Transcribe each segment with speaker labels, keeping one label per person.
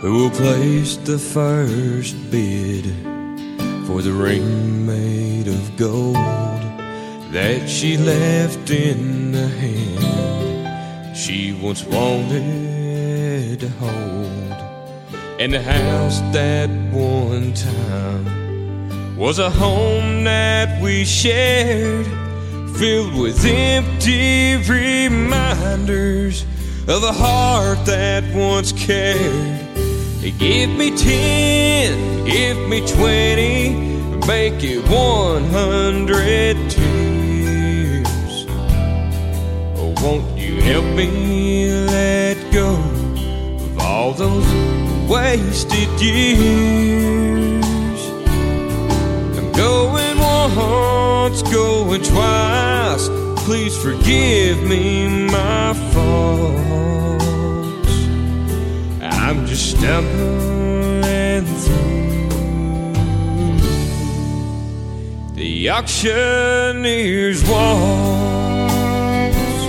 Speaker 1: who will place the first bid for the ring made of gold that she left in the hand she once wanted to hold. And the house that one time was a home that we shared, filled with empty reminders of a heart that once cared. Give me 10, give me 20, make it 100 tears. Oh, won't you help me let go of all those wasted years? I'm going once, going twice, please forgive me my faults. I'm just stumbling through the auctioneer's walls.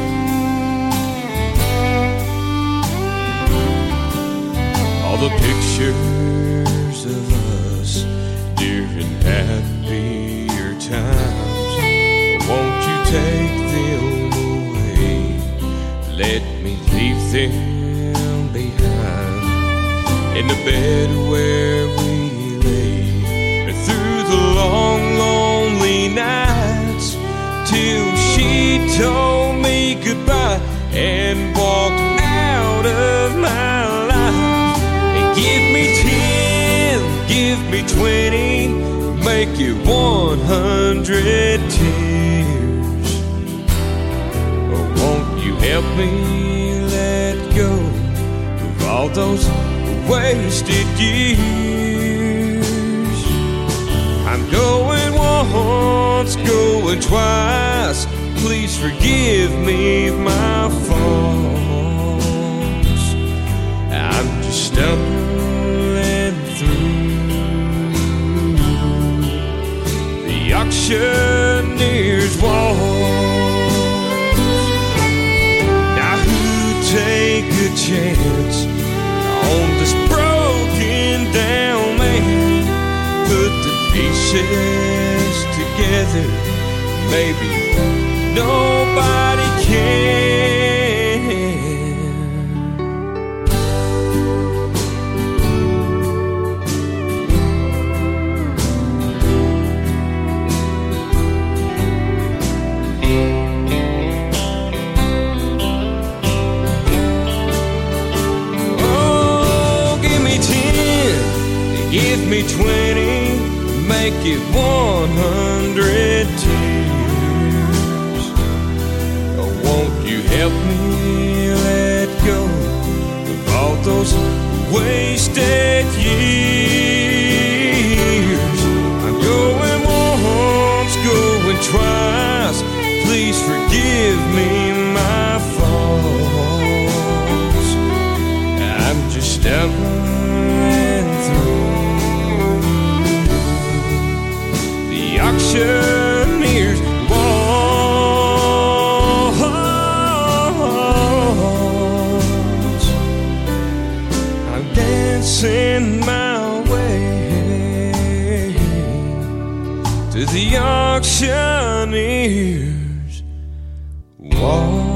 Speaker 1: All the pictures of us during happier times, won't you take them away? Let me leave them behind in the bed where we lay through the long, lonely nights till she told me goodbye and walked out of my life. And give me 10, give me 20, make it 100 tears. Oh, won't you help me let go of all those wasted years? I'm going once, going twice, please forgive me my faults. I'm just stumbling through the auctioneer's walls. Now who'd take a chance on this broken down man? Put the pieces together, maybe nobody can. Give me 20, make it 100 tears. Oh, won't you help me let go of all those wasted years? I'm going once, going twice, please forgive me my faults. I'm just stumbling through auctioneer's walls. I'm dancing my way to the auctioneer's walls.